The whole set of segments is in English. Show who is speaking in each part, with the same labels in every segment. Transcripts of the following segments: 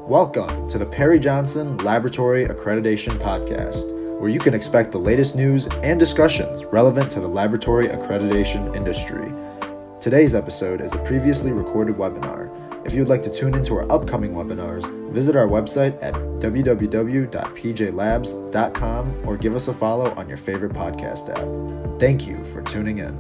Speaker 1: Welcome to the Perry Johnson Laboratory Accreditation Podcast, where you can expect the latest news and discussions relevant to the laboratory accreditation industry. Today's episode is a previously recorded webinar. If you would like to tune into our upcoming webinars, visit our website at www.pjlabs.com or give us a follow on your favorite podcast app. Thank you for tuning in.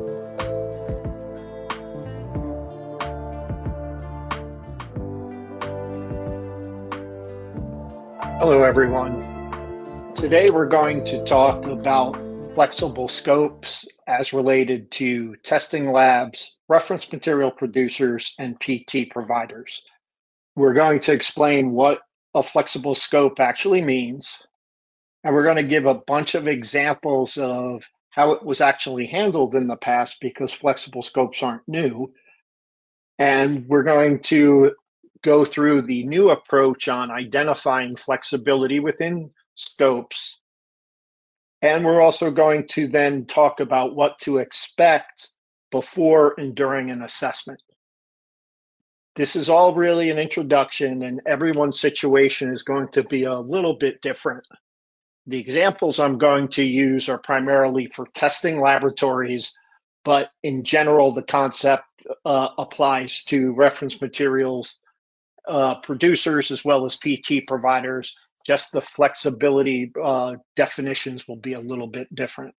Speaker 2: Hello, everyone. Today we're going to talk about flexible scopes as related to testing labs, reference material producers, and PT providers. We're going to explain what a flexible scope actually means, and we're going to give a bunch of examples of how it was actually handled in the past because flexible scopes aren't new. And we're going to go through the new approach on identifying flexibility within scopes. And we're also going to then talk about what to expect before and during an assessment. This is all really an introduction, and everyone's situation is going to be a little bit different. The examples I'm going to use are primarily for testing laboratories, but in general, the concept applies to reference materials producers as well as PT providers. Just the flexibility definitions will be a little bit different.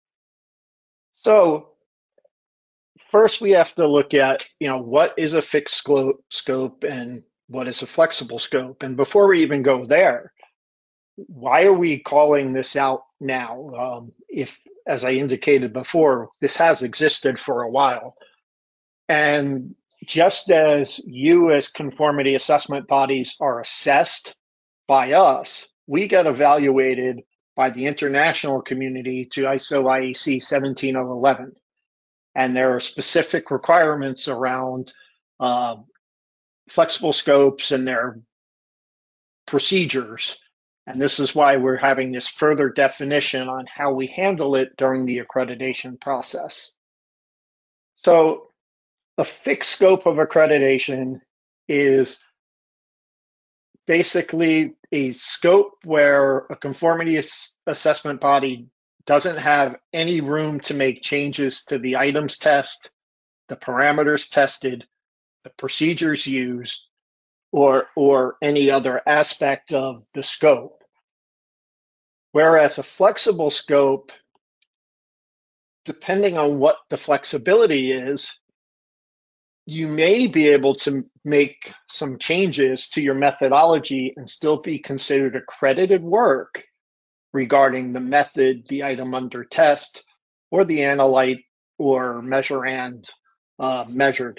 Speaker 2: So first we have to look at, what is a fixed scope and what is a flexible scope? And before we even go there, why are we calling this out now? If, as I indicated before, this has existed for a while. And just as you as conformity assessment bodies are assessed by us, we get evaluated by the international community to ISO IEC 17011. And there are specific requirements around flexible scopes and their procedures. And this is why we're having this further definition on how we handle it during the accreditation process. So a fixed scope of accreditation is basically a scope where a conformity assessment body doesn't have any room to make changes to the items tested, the parameters tested, the procedures used, or any other aspect of the scope. Whereas a flexible scope, depending on what the flexibility is, you may be able to make some changes to your methodology and still be considered accredited work regarding the method, the item under test, or the analyte or measurand measured.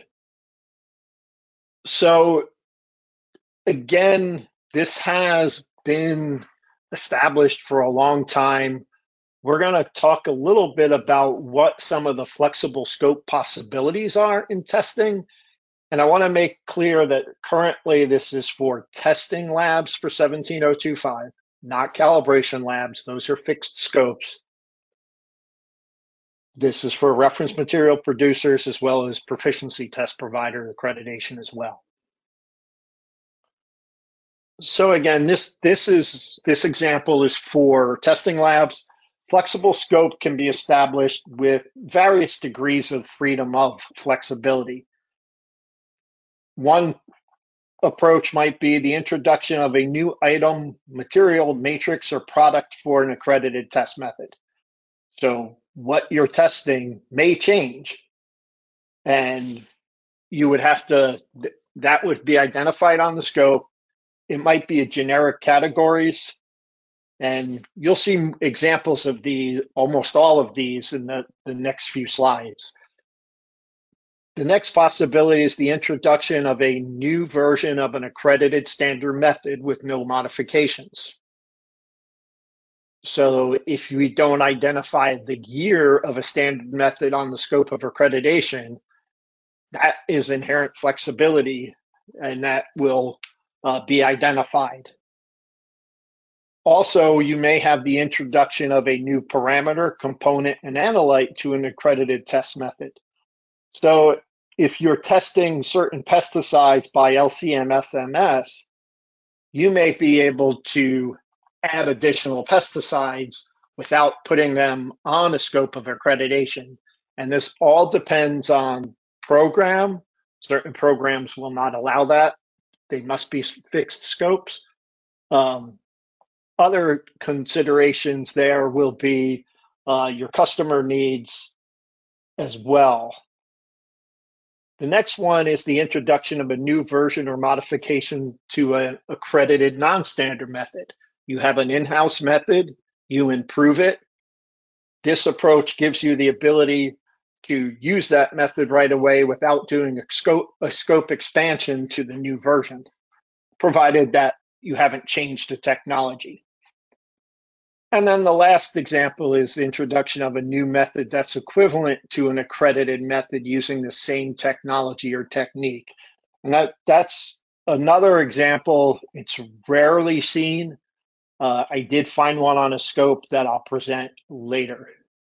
Speaker 2: So again, this has been established for a long time. We're going to talk a little bit about what some of the flexible scope possibilities are in testing. And I want to make clear that currently this is for testing labs for 17025, not calibration labs. Those are fixed scopes. This is for reference material producers as well as proficiency test provider accreditation as well. So again, this example is for testing labs. Flexible scope can be established with various degrees of freedom of flexibility. One approach might be the introduction of a new item, material, matrix, or product for an accredited test method. So what you're testing may change, and you would have to, that would be identified on the scope. It might be a generic categories. And you'll see examples of almost all of these in the next few slides. The next possibility is the introduction of a new version of an accredited standard method with no modifications. So if we don't identify the year of a standard method on the scope of accreditation, that is inherent flexibility, and that will be identified. Also, you may have the introduction of a new parameter, component, and analyte to an accredited test method. So if you're testing certain pesticides by LCMS-MS, you may be able to add additional pesticides without putting them on a scope of accreditation. And this all depends on program. Certain programs will not allow that. They must be fixed scopes. Other considerations there will be your customer needs as well. The next one is the introduction of a new version or modification to an accredited non-standard method. You have an in-house method, you improve it. This approach gives you the ability to use that method right away without doing a scope expansion to the new version, provided that you haven't changed the technology. And then the last example is the introduction of a new method that's equivalent to an accredited method using the same technology or technique. And that's another example. It's rarely seen. I did find one on a scope that I'll present later.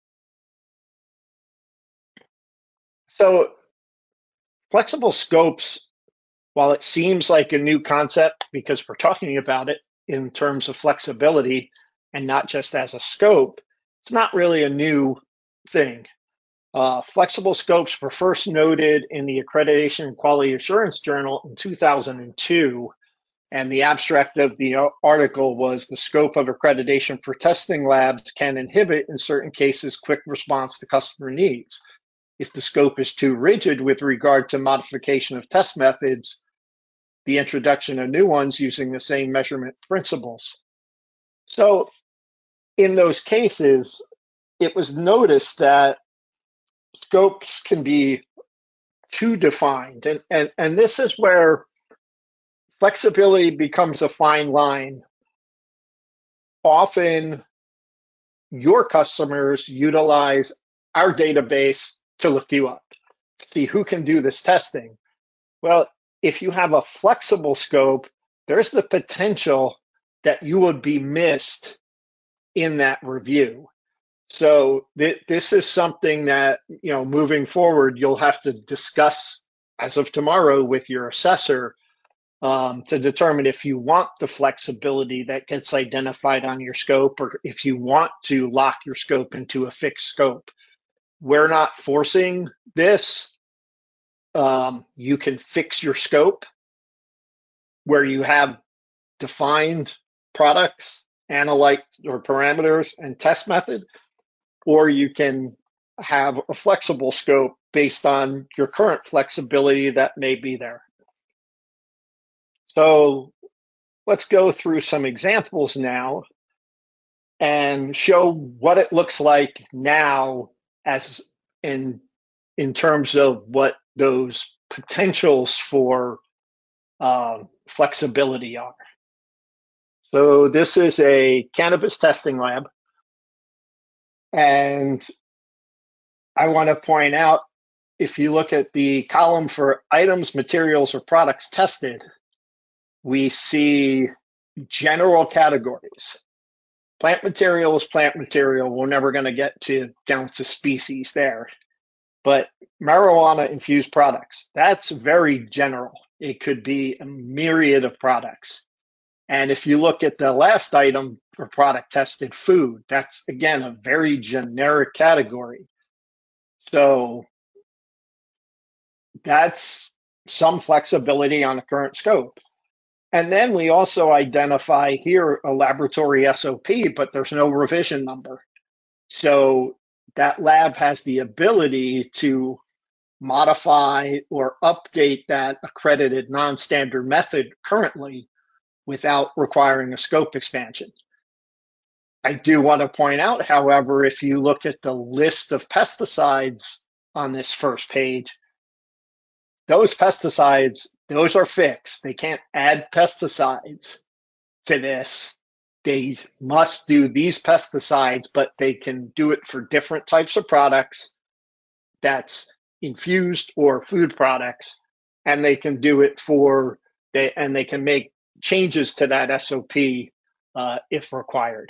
Speaker 2: So flexible scopes, while it seems like a new concept because we're talking about it in terms of flexibility, and not just as a scope, it's not really a new thing. Flexible scopes were first noted in the Accreditation and Quality Assurance Journal in 2002, and the abstract of the article was the scope of accreditation for testing labs can inhibit, in certain cases, quick response to customer needs. If the scope is too rigid with regard to modification of test methods, the introduction of new ones using the same measurement principles. So in those cases, it was noticed that scopes can be too defined. And this is where flexibility becomes a fine line. Often, your customers utilize our database to look you up, see who can do this testing. Well, if you have a flexible scope, there's the potential that you would be missed in that review. So this is something that, moving forward, you'll have to discuss as of tomorrow with your assessor to determine if you want the flexibility that gets identified on your scope, or if you want to lock your scope into a fixed scope. We're not forcing this. You can fix your scope where you have defined products, analyte or parameters, and test method, or you can have a flexible scope based on your current flexibility that may be there. So let's go through some examples now and show what it looks like now as in terms of what those potentials for flexibility are. So this is a cannabis testing lab. And I want to point out, if you look at the column for items, materials, or products tested, we see general categories. Plant material is plant material. We're never going to get down to species there. But marijuana infused products, that's very general. It could be a myriad of products. And if you look at the last item for product tested, food, that's again a very generic category. So that's some flexibility on the current scope. And then we also identify here a laboratory SOP, but there's no revision number. So that lab has the ability to modify or update that accredited non-standard method currently without requiring a scope expansion. I do want to point out, however, if you look at the list of pesticides on this first page, those pesticides, those are fixed. They can't add pesticides to this. They must do these pesticides, but they can do it for different types of products that's infused or food products, and they can do it and they can make changes to that SOP if required.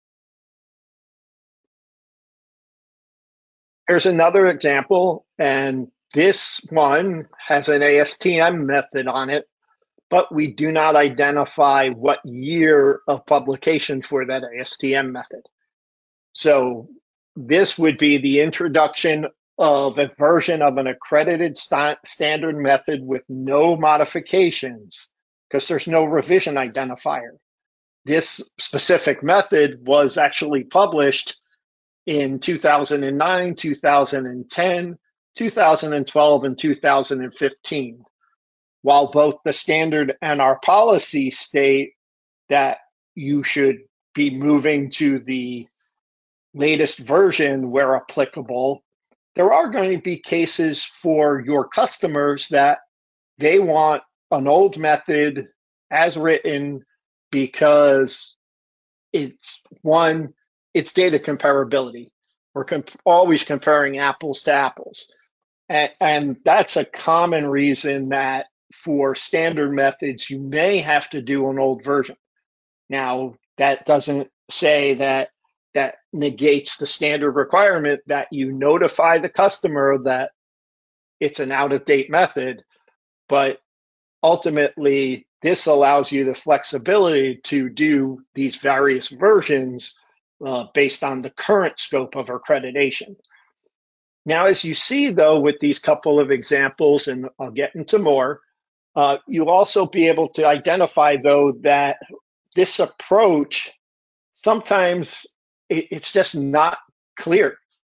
Speaker 2: Here's another example, and this one has an ASTM method on it, but we do not identify what year of publication for that ASTM method. So this would be the introduction of a version of an accredited standard method with no modifications, because there's no revision identifier. This specific method was actually published in 2009, 2010, 2012, and 2015. While both the standard and our policy state that you should be moving to the latest version where applicable, there are going to be cases for your customers that they want an old method as written because it's data comparability. We're always comparing apples to apples. And that's a common reason that for standard methods, you may have to do an old version. Now, that doesn't say that negates the standard requirement that you notify the customer that it's an out-of-date method, but ultimately, this allows you the flexibility to do these various versions based on the current scope of accreditation. Now, as you see, though, with these couple of examples, and I'll get into more, you'll also be able to identify, though, that this approach, sometimes it's just not clear.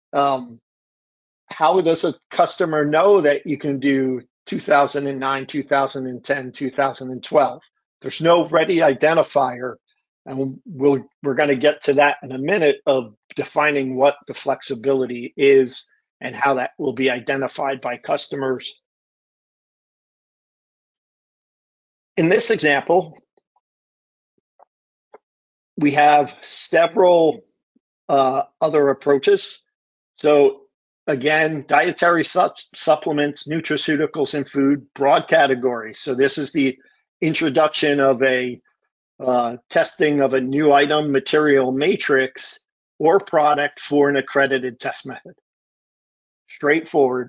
Speaker 2: How does a customer know that you can do 2009, 2010, 2012? There's no ready identifier, and we're going to get to that in a minute of defining what the flexibility is and how that will be identified by customers. In this example, we have several other approaches. So again, dietary supplements, nutraceuticals, and food, broad category. So this is the introduction of a testing of a new item, material, matrix, or product for an accredited test method. Straightforward.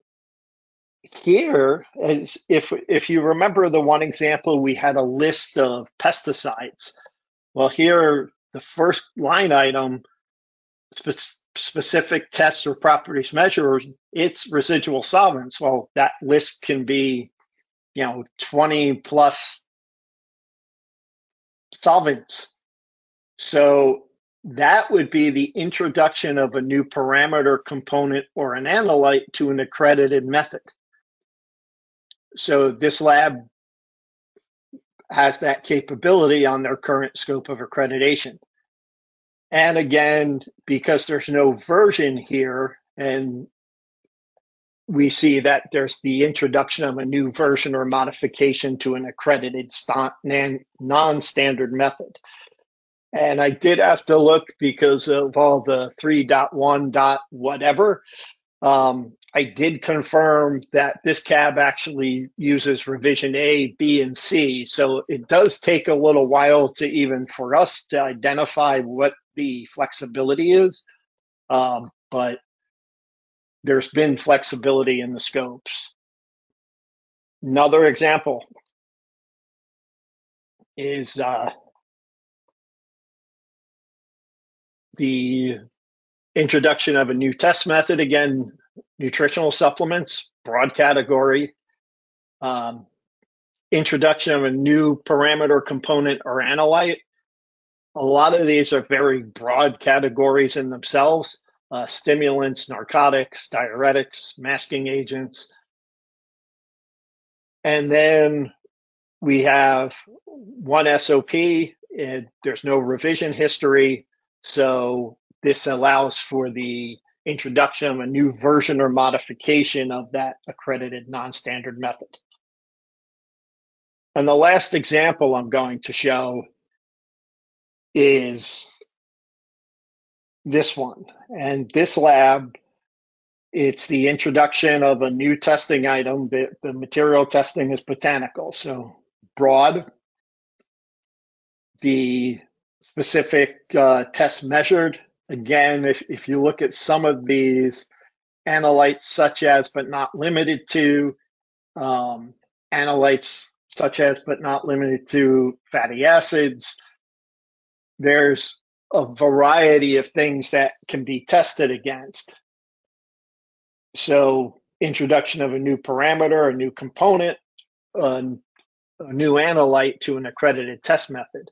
Speaker 2: Here, as if you remember the one example, we had a list of pesticides. Well, here, the first line item, specific tests or properties measured, it's residual solvents. Well, that list can be, 20 plus solvents. So that would be the introduction of a new parameter, component, or an analyte to an accredited method. So this lab has that capability on their current scope of accreditation. And again, because there's no version here, and we see that there's the introduction of a new version or modification to an accredited non-standard method. And I did have to look because of all the 3.1. whatever. I did confirm that this cab actually uses revision A, B, and C. So it does take a little while to even for us to identify what the flexibility is. But there's been flexibility in the scopes. Another example is the introduction of a new test method. Again, nutritional supplements, broad category. Introduction of a new parameter, component, or analyte. A lot of these are very broad categories in themselves. Stimulants, narcotics, diuretics, masking agents. And then we have one SOP. There's no revision history. So this allows for the introduction of a new version or modification of that accredited non-standard method. And the last example I'm going to show is this one. And this lab, it's the introduction of a new testing item. The material testing is botanical, so broad. The specific test measured, again, if you look at some of these analytes, such as but not limited to, analytes such as but not limited to fatty acids. There's a variety of things that can be tested against. So introduction of a new parameter, a new component, a new analyte to an accredited test method.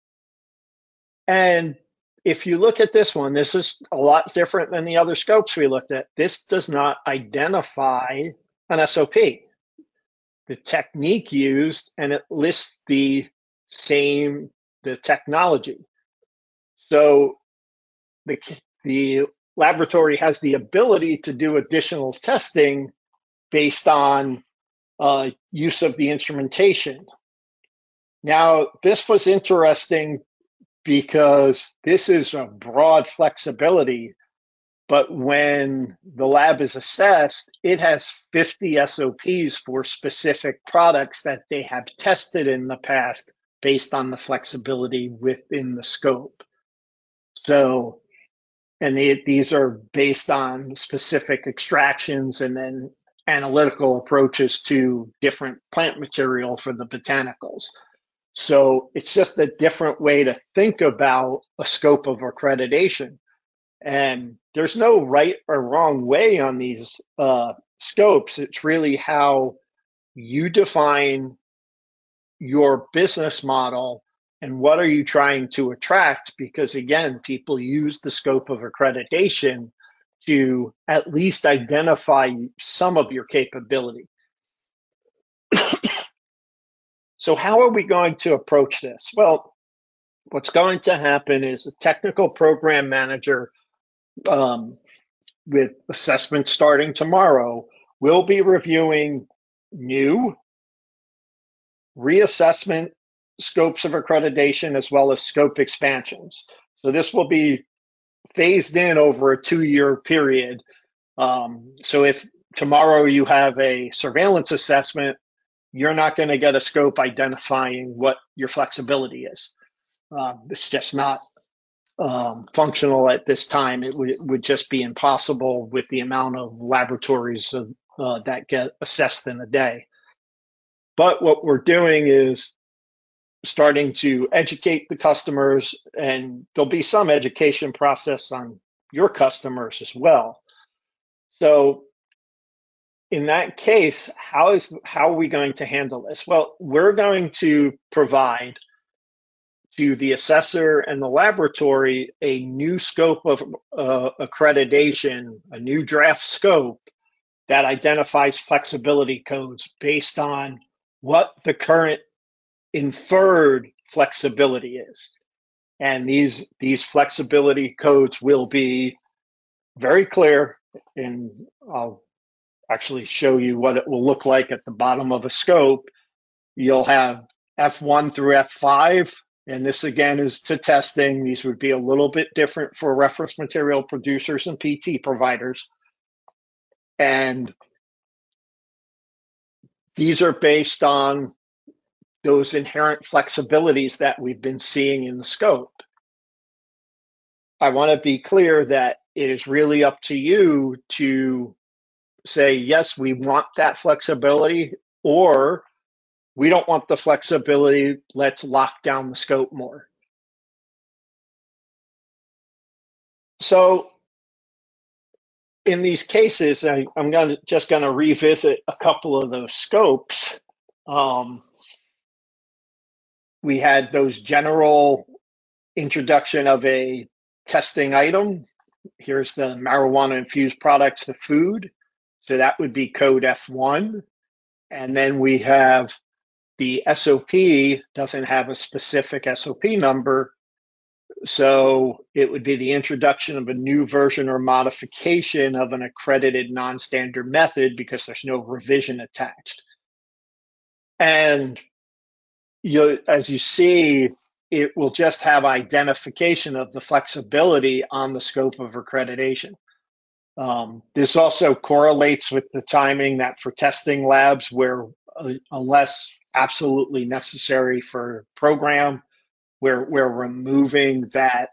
Speaker 2: And if you look at this one, this is a lot different than the other scopes we looked at. This does not identify an SOP. The technique used, and it lists the technology. So the laboratory has the ability to do additional testing based on use of the instrumentation. Now, this was interesting because this is a broad flexibility, but when the lab is assessed, it has 50 SOPs for specific products that they have tested in the past based on the flexibility within the scope. So, and these are based on specific extractions and then analytical approaches to different plant material for the botanicals. So it's just a different way to think about a scope of accreditation. And there's no right or wrong way on these scopes. It's really how you define your business model and what are you trying to attract? Because again, people use the scope of accreditation to at least identify some of your capability. So how are we going to approach this? Well, what's going to happen is a technical program manager with assessment starting tomorrow will be reviewing new reassessment scopes of accreditation as well as scope expansions. So this will be phased in over a 2-year period. So if tomorrow you have a surveillance assessment, you're not going to get a scope identifying what your flexibility is. It's just not functional at this time. It would just be impossible with the amount of laboratories that get assessed in a day. But what we're doing is starting to educate the customers, and there'll be some education process on your customers as well. So in that case, how are we going to handle this? Well, we're going to provide to the assessor and the laboratory a new scope of accreditation, a new draft scope that identifies flexibility codes based on what the current inferred flexibility is. And these flexibility codes will be very clear, and I'll actually show you what it will look like at the bottom of a scope. You'll have F1 through F5, and this again is to testing. These would be a little bit different for reference material producers and PT providers. And these are based on those inherent flexibilities that we've been seeing in the scope. I want to be clear that it is really up to you to say, yes, we want that flexibility, or we don't want the flexibility, let's lock down the scope more. So in these cases, I'm just going to revisit a couple of those scopes. We had those general introduction of a testing item. Here's the marijuana infused products, the food. So that would be code F1. And then we have the SOP doesn't have a specific SOP number. So it would be the introduction of a new version or modification of an accredited non-standard method because there's no revision attached. And as you see, it will just have identification of the flexibility on the scope of accreditation. This also correlates with the timing that for testing labs where unless absolutely necessary for program, where we're removing that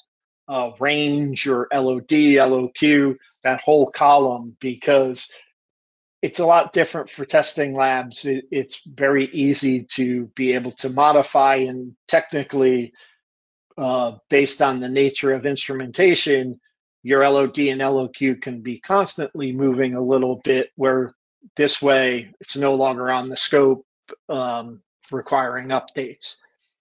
Speaker 2: range or LOD, LOQ, that whole column, because it's a lot different for testing labs. It's very easy to be able to modify, and technically, based on the nature of instrumentation, your LOD and LOQ can be constantly moving a little bit, where this way it's no longer on the scope, requiring updates.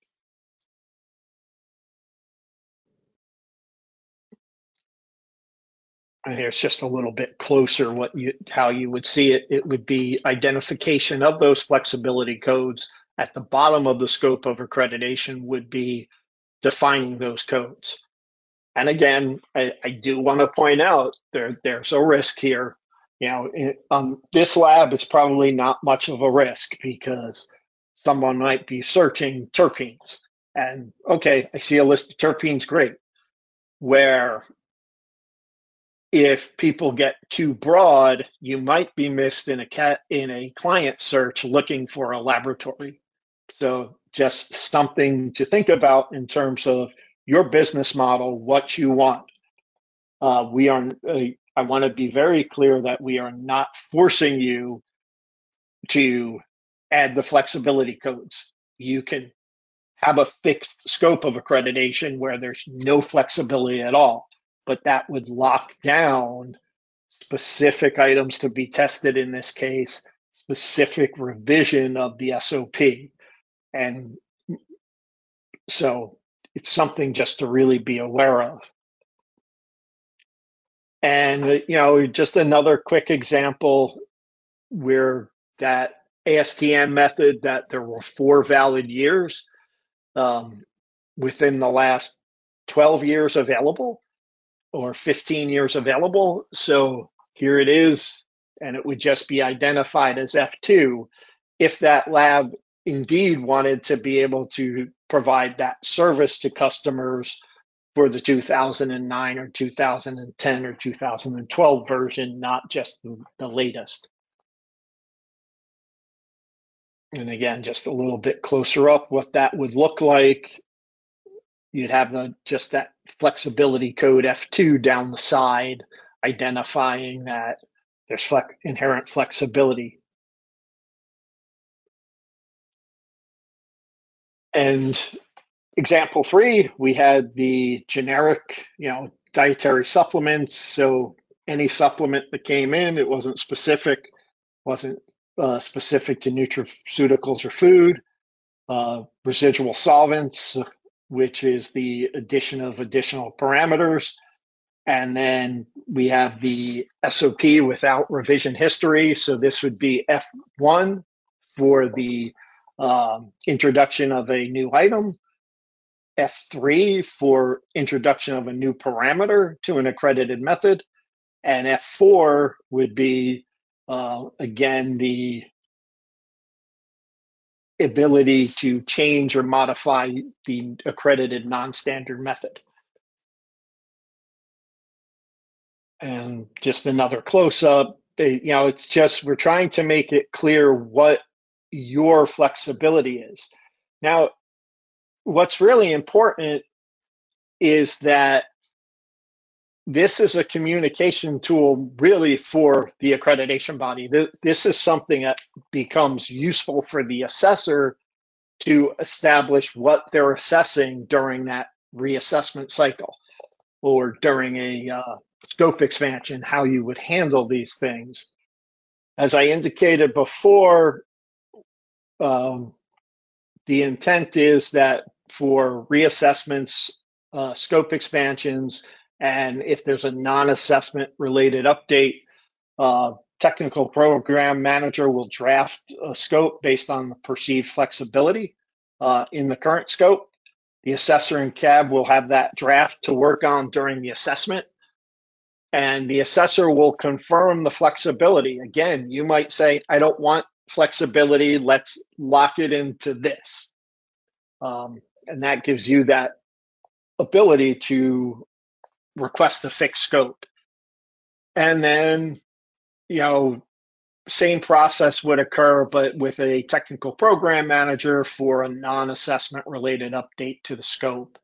Speaker 2: And here's just a little bit closer how you would see it. It would be identification of those flexibility codes. At the bottom of the scope of accreditation would be defining those codes. And again, I do want to point out there's a risk here. This lab is probably not much of a risk, because someone might be searching terpenes, and okay, I see a list of terpenes, great. Where if people get too broad, you might be missed in a client search looking for a laboratory. So just something to think about in terms of your business model, what you want. I want to be very clear that we are not forcing you to add the flexibility codes. You can have a fixed scope of accreditation where there's no flexibility at all, but that would lock down specific items to be tested, in this case, specific revision of the SOP. And so it's something just to really be aware of. And, just another quick example where that ASTM method, that there were 4 valid years within the last 12 years available, or 15 years available. So here it is, and it would just be identified as F2 if that lab indeed wanted to be able to provide that service to customers for the 2009 or 2010 or 2012 version, not just the latest. And again, just a little bit closer up, what that would look like. You'd have just that flexibility code F2 down the side, identifying that there's inherent flexibility. And example 3, we had the generic, dietary supplements. So any supplement that came in, it wasn't specific to nutraceuticals or food. Residual solvents, which is the addition of additional parameters. And then we have the SOP without revision history. So this would be F1 for the introduction of a new item, F3 for introduction of a new parameter to an accredited method, and F4 would be, again, the ability to change or modify the accredited non-standard method. And just another close-up, it's just, we're trying to make it clear what your flexibility is. Now, what's really important is that this is a communication tool really for the accreditation body. This is something that becomes useful for the assessor to establish what they're assessing during that reassessment cycle, or during a scope expansion, how you would handle these things. As I indicated before, the intent is that for reassessments, scope expansions, and if there's a non-assessment related update, technical program manager will draft a scope based on the perceived flexibility in the current scope. The assessor and CAB will have that draft to work on during the assessment, and the assessor will confirm the flexibility. Again, you might say, I don't want flexibility, let's lock it into this. And that gives you that ability to request a fixed scope. And then, same process would occur, but with a technical program manager for a non-assessment related update to the scope.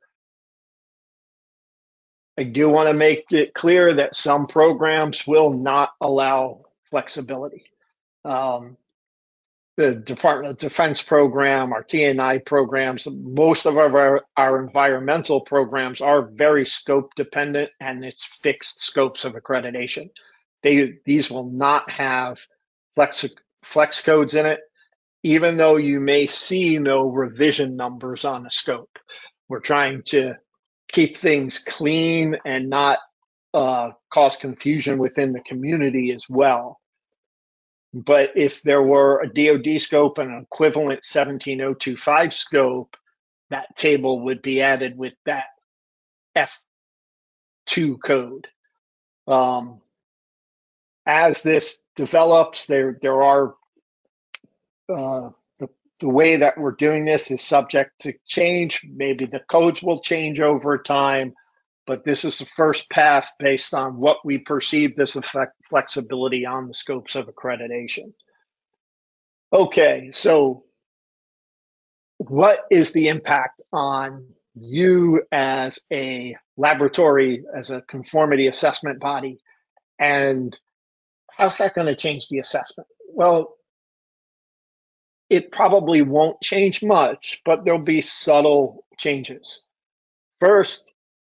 Speaker 2: I do want to make it clear that some programs will not allow flexibility. Um, the Department of Defense program, our TNI programs, most of our environmental programs are very scope dependent, and it's fixed scopes of accreditation. These will not have flex codes in it, even though you may see no revision numbers on the scope. We're trying to keep things clean and not cause confusion within the community as well. But if there were a DoD scope and an equivalent 17025 scope, that table would be added with that F2 code. As this develops, there are the way that we're doing this is subject to change. Maybe the codes will change over time, but this is the first pass based on what we perceive as flexibility on the scopes of accreditation. Okay, so what is the impact on you as a laboratory, as a conformity assessment body, and how's that going to change the assessment? Well, it probably won't change much, but there'll be subtle changes. First,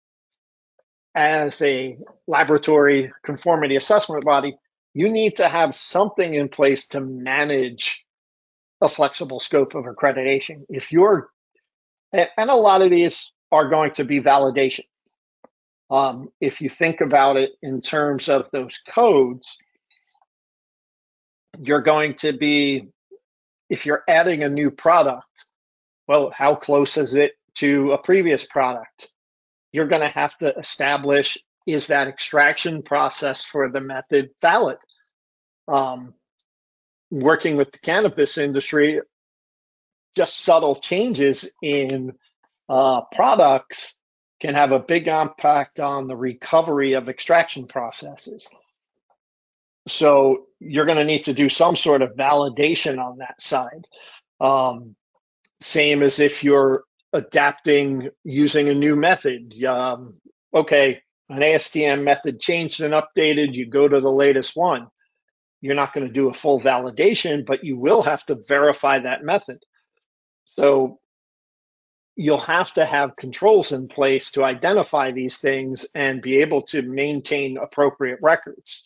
Speaker 2: as a laboratory conformity assessment body, you need to have something in place to manage a flexible scope of accreditation. And a lot of these are going to be validation. If you think about it in terms of those codes, you're going to be, if you're adding a new product, well, how close is it to a previous product? You're going to have to establish, is that extraction process for the method valid? Working with the cannabis industry, just subtle changes in products can have a big impact on the recovery of extraction processes. So you're going to need to do some sort of validation on that side. Same as if you're adapting using a new method. Okay, an ASTM method changed and updated, you go to the latest one. You're not going to do a full validation, but you will have to verify that method. So you'll have to have controls in place to identify these things and be able to maintain appropriate records.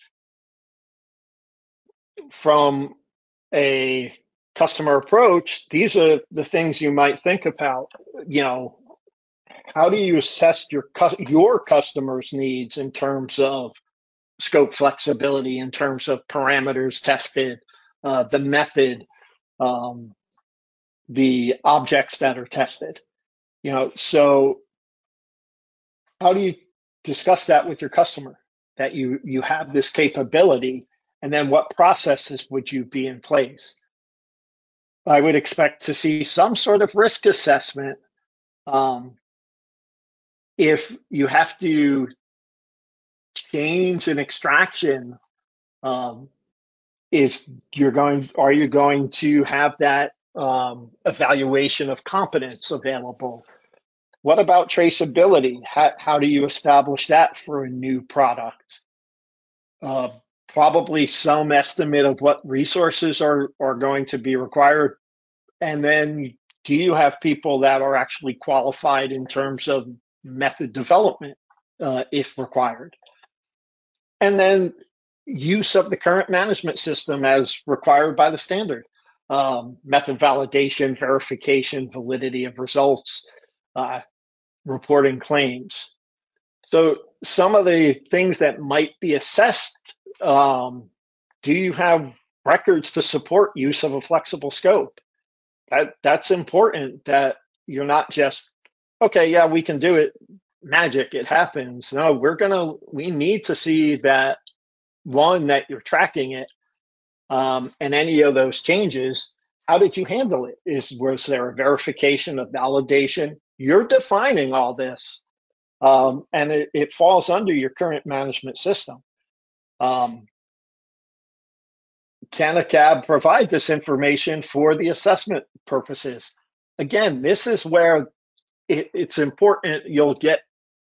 Speaker 2: From a customer approach, these are the things you might think about. How do you assess your customers' needs in terms of scope flexibility, in terms of parameters tested, the method, the objects that are tested? So how do you discuss that with your customer, that you have this capability, and then what processes would you be in place? I would expect to see some sort of risk assessment. If you have to change an extraction, are you going to have that evaluation of competence available? What about traceability? How do you establish that for a new product? Probably some estimate of what resources are going to be required. And then do you have people that are actually qualified in terms of method development, if required? And then use of the current management system as required by the standard. Method validation, verification, validity of results, reporting claims. So some of the things that might be assessed, do you have records to support use of a flexible scope? That's important, that you're not just, okay, yeah, we can do it, magic, it happens. No, we need to see that, one, that you're tracking it, and any of those changes, how did you handle it? Was there a verification, of validation? You're defining all this, and it falls under your current management system. Can a CAB provide this information for the assessment purposes? Again, this is where it's important. You'll get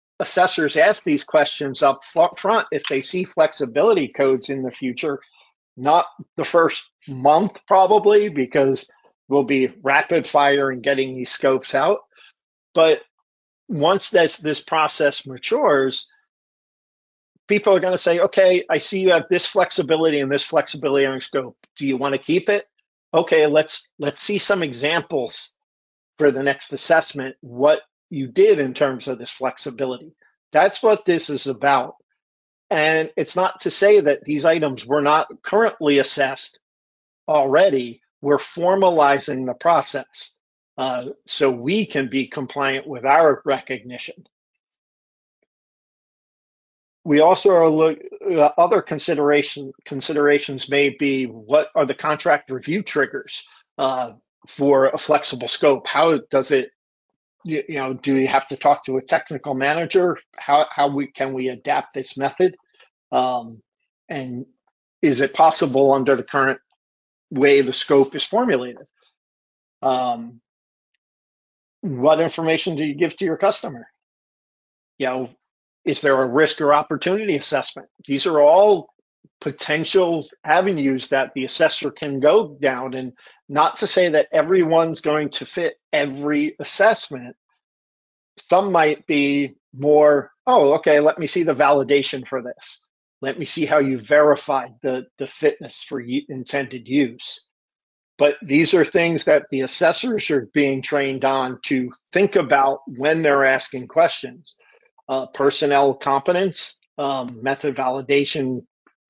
Speaker 2: assessors ask these questions up front if they see flexibility codes in the future. not the first month probably, because we'll be rapid fire in getting these scopes out. But once this process matures, people are going to say, okay, I see you have this flexibility and this flexibility on your scope. Do you want to keep it? Okay, let's see some examples for the next assessment, what you did in terms of this flexibility. That's what this is about. And it's not to say that these items were not currently assessed already. We're formalizing the process so we can be compliant with our recognition. We also are other considerations may be, what are the contract review triggers for a flexible scope? How does it, do you have to talk to a technical manager? How can we adapt this method? And is it possible under the current way the scope is formulated? What information do you give to your customer? Is there a risk or opportunity assessment? These are all potential avenues that the assessor can go down, and not to say that everyone's going to fit every assessment. Some might be more, oh, okay, let me see the validation for this. Let me see how you verified the fitness for intended use. But these are things that the assessors are being trained on to think about when they're asking questions. Personnel competence, method validation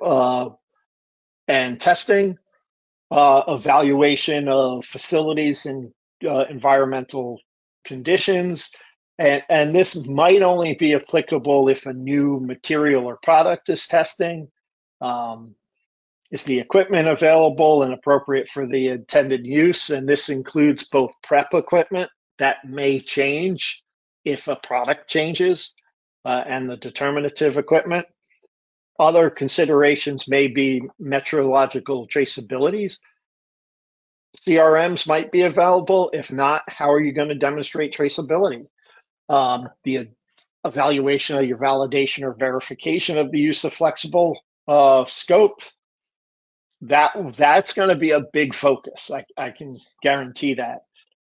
Speaker 2: and testing, evaluation of facilities and environmental conditions. And this might only be applicable if a new material or product is testing. Is the equipment available and appropriate for the intended use? And this includes both prep equipment that may change if a product changes, and the determinative equipment. Other considerations may be metrological traceabilities. CRMs might be available. If not, how are you going to demonstrate traceability? The evaluation of your validation or verification of the use of flexible scope, that's going to be a big focus. I can guarantee that.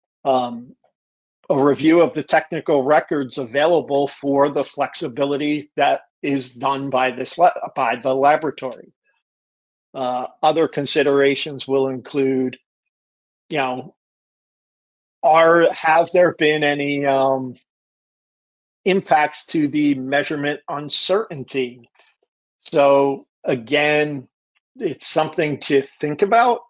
Speaker 2: A review of the technical records available for the flexibility that is done by the laboratory. Other considerations will include, have there been any impacts to the measurement uncertainty? So again, it's something to think about,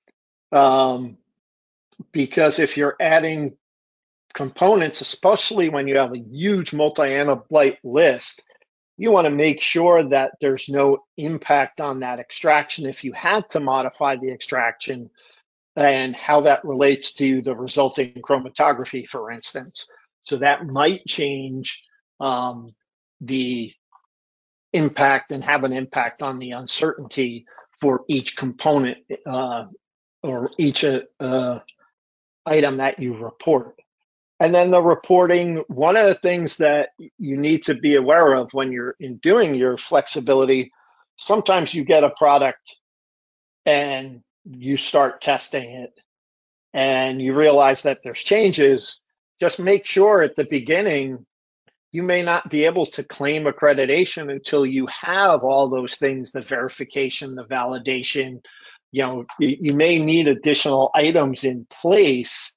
Speaker 2: because if you're adding components, especially when you have a huge multi-analyte list, you want to make sure that there's no impact on that extraction if you had to modify the extraction, and how that relates to the resulting chromatography, for instance. So that might change the impact and have an impact on the uncertainty for each component or each item that you report. And then the reporting, one of the things that you need to be aware of when you're doing your flexibility, sometimes you get a product and you start testing it and you realize that there's changes. Just make sure at the beginning, you may not be able to claim accreditation until you have all those things, the verification, the validation. You may need additional items in place.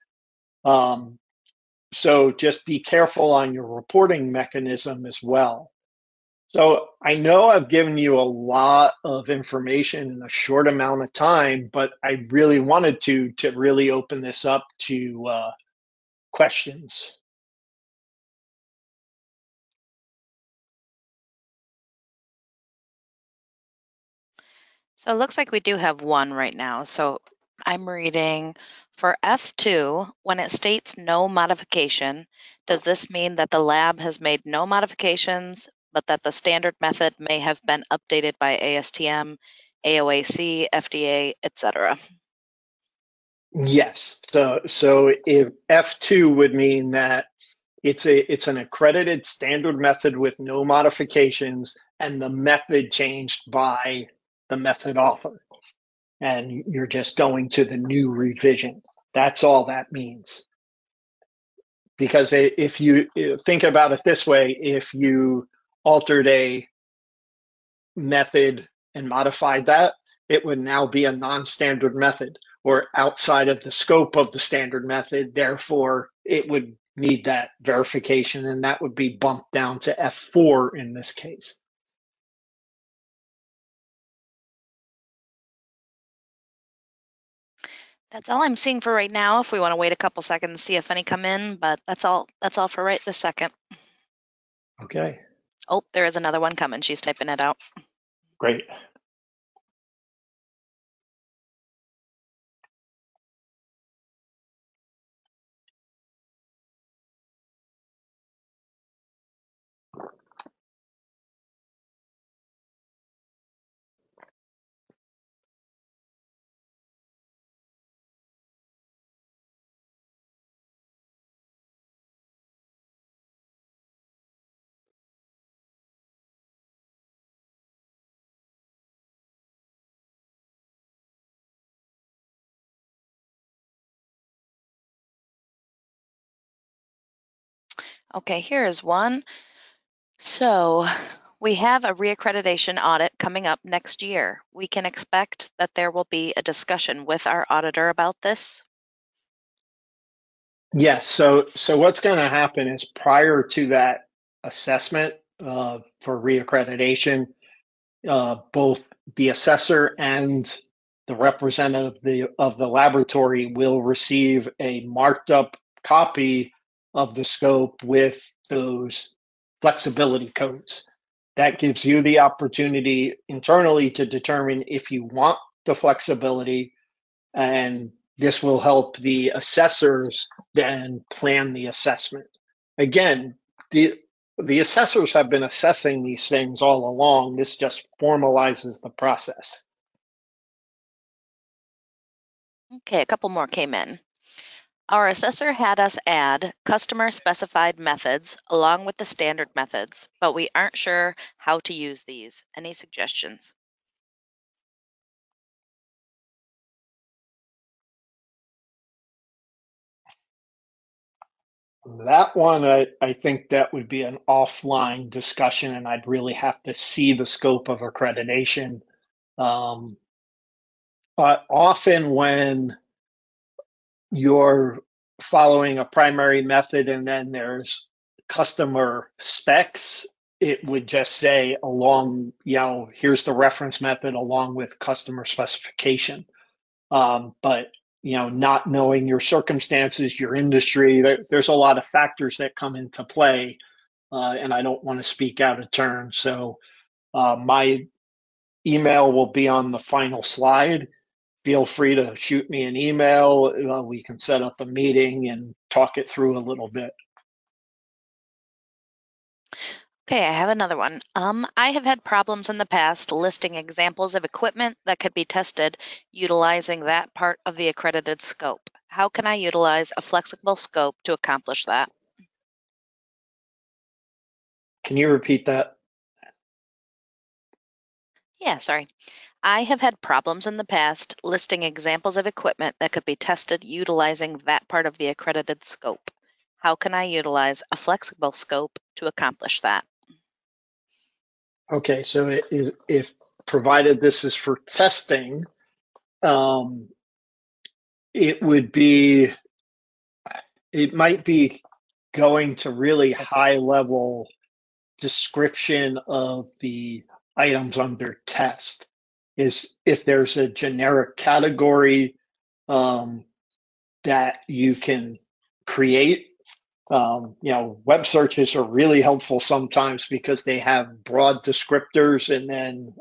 Speaker 2: So just be careful on your reporting mechanism as well. So I know I've given you a lot of information in a short amount of time, but I really wanted to really open this up to questions.
Speaker 3: So it looks like we do have one right now. So I'm reading for F2, when it states no modification, does this mean that the lab has made no modifications, but that the standard method may have been updated by ASTM, AOAC, FDA, etc.?
Speaker 2: Yes. So if F2 would mean that it's an accredited standard method with no modifications, and the method changed by the method author. and you're just going to the new revision. That's all that means. Because if you think about it this way, if you altered a method and modified that, it would now be a non-standard method or outside of the scope of the standard method. Therefore, it would need that verification, and that would be bumped down to F4 in this case.
Speaker 3: That's all I'm seeing for right now. If we want to wait a couple seconds and see if any come in, but that's all for right this second.
Speaker 2: Okay,
Speaker 3: Oh, there is another one coming. She's typing it out.
Speaker 2: great.
Speaker 3: Okay, here is one. So we have a reaccreditation audit coming up next year. We can expect that there will be a discussion with our auditor about this.
Speaker 2: Yes. So what's going to happen is prior to that assessment for reaccreditation, both the assessor and the representative of the laboratory will receive a marked up copy of the scope with those flexibility codes. That gives you the opportunity internally to determine if you want the flexibility, and this will help the assessors then plan the assessment. Again, the assessors have been assessing these things all along. This just formalizes the process.
Speaker 3: Okay, a couple more came in. Our assessor had us add customer specified methods along with the standard methods, but we aren't sure how to use these. Any suggestions?
Speaker 2: That one, I think that would be an offline discussion, and I'd really have to see the scope of accreditation. But often when you're following a primary method and then there's customer specs, it would just say along, here's the reference method along with customer specification. But not knowing your circumstances, your industry, there's a lot of factors that come into play, and I don't want to speak out of turn. So my email will be on the final slide. Feel free to shoot me an email. We can set up a meeting and talk it through a little bit.
Speaker 3: Okay, I have another one. I have had problems in the past listing examples of equipment that could be tested utilizing that part of the accredited scope. How can I utilize a flexible scope to accomplish that?
Speaker 2: Can you repeat that?
Speaker 3: Yeah, sorry. I have had problems in the past listing examples of equipment that could be tested utilizing that part of the accredited scope. How can I utilize a flexible scope to accomplish that?
Speaker 2: Okay, so if provided this is for testing, it might be going to really high level description of the items under test. Is if there's a generic category that you can create. Web searches are really helpful sometimes because they have broad descriptors, and then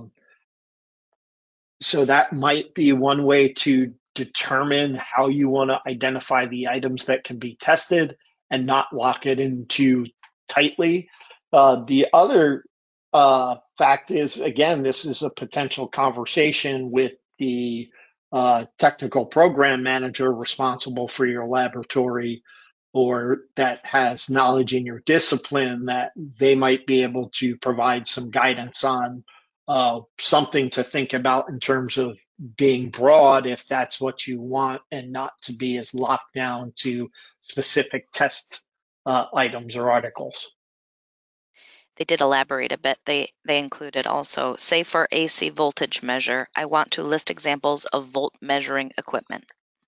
Speaker 2: so that might be one way to determine how you want to identify the items that can be tested and not lock it in too tightly. The other fact is, again, this is a potential conversation with the technical program manager responsible for your laboratory, or that has knowledge in your discipline, that they might be able to provide some guidance on something to think about in terms of being broad if that's what you want, and not to be as locked down to specific test items or articles.
Speaker 3: They did elaborate a bit. They included also, say for AC voltage measure, I want to list examples of volt measuring equipment.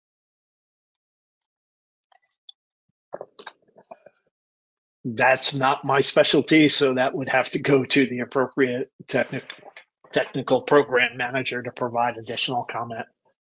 Speaker 2: That's not my specialty, so that would have to go to the appropriate technical program manager to provide additional comment.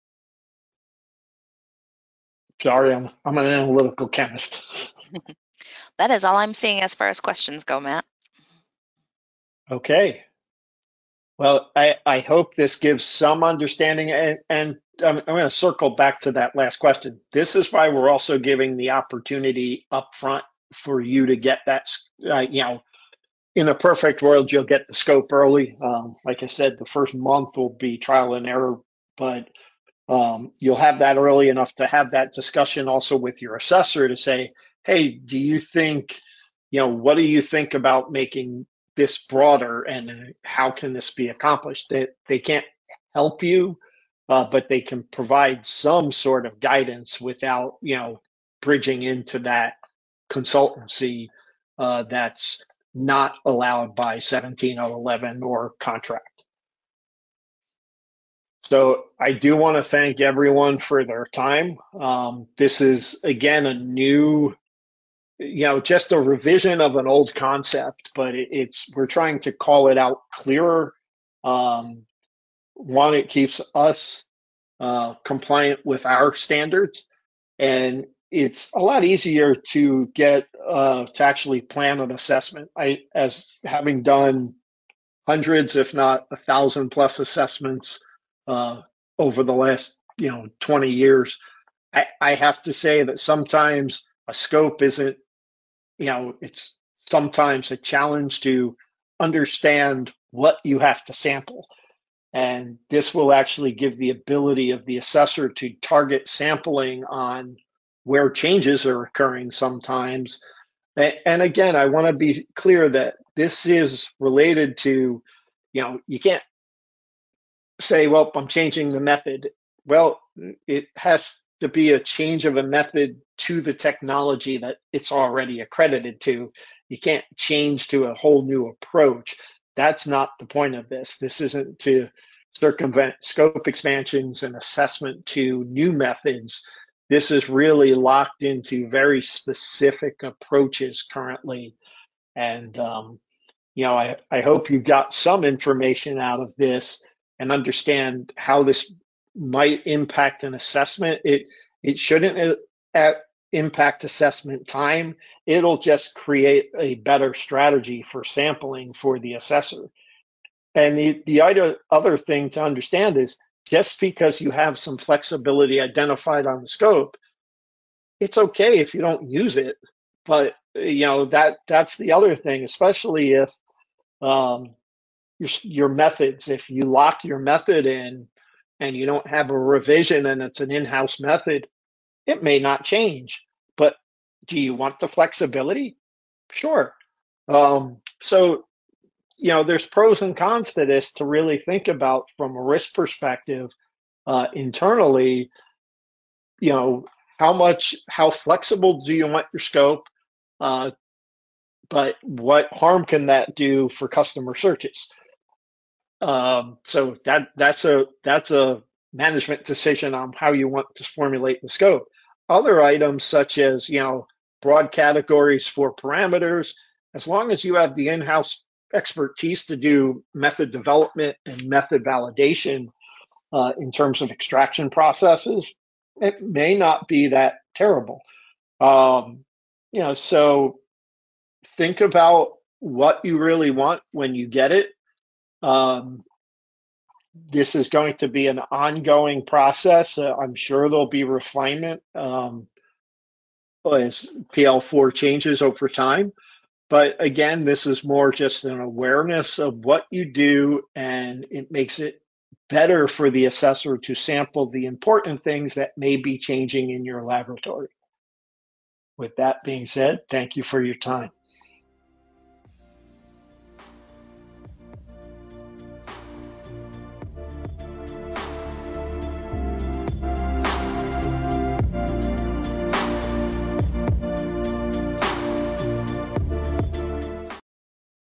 Speaker 2: Sorry, I'm an analytical chemist.
Speaker 3: That is all I'm seeing as far as questions go, Matt.
Speaker 2: Okay. Well, I hope this gives some understanding, and I'm going to circle back to that last question. This is why we're also giving the opportunity up front for you to get that, in a perfect world, you'll get the scope early. Like I said, the first month will be trial and error, but you'll have that early enough to have that discussion also with your assessor to say, hey, do you think, what do you think about making this broader, and how can this be accomplished? They can't help you, but they can provide some sort of guidance without, bridging into that consultancy that's not allowed by 17011 or contract. So I do want to thank everyone for their time. This is, again, a new, just a revision of an old concept, but we're trying to call it out clearer. One, it keeps us compliant with our standards, and it's a lot easier to get to actually plan an assessment. As having done hundreds, if not 1,000 plus assessments over the last 20 years, I have to say that sometimes a scope isn't, it's sometimes a challenge to understand what you have to sample. And this will actually give the ability of the assessor to target sampling on where changes are occurring sometimes. And again, I want to be clear that this is related to, you can't say, well, I'm changing the method. Well, it has to be a change of a method to the technology that it's already accredited to. You can't change to a whole new approach. That's not the point of this. This isn't to circumvent scope expansions and assessment to new methods. This is really locked into very specific approaches currently. And, I hope you got some information out of this and understand how this might impact an assessment. It shouldn't impact assessment time. It'll just create a better strategy for sampling for the assessor. And the other thing to understand is, just because you have some flexibility identified on the scope, it's okay if you don't use it. But that's the other thing, especially if your methods, if you lock your method in and you don't have a revision and it's an in-house method, it may not change. But do you want the flexibility? Sure. So there's pros and cons to this to really think about from a risk perspective internally. How flexible do you want your scope? But what harm can that do for customer searches? So that's a management decision on how you want to formulate the scope. Other items such as broad categories for parameters, as long as you have the in-house expertise to do method development and method validation in terms of extraction processes, it may not be that terrible. So think about what you really want when you get it. This is going to be an ongoing process. I'm sure there'll be refinement as PL4 changes over time. But again, this is more just an awareness of what you do, and it makes it better for the assessor to sample the important things that may be changing in your laboratory. With that being said, thank you for your time.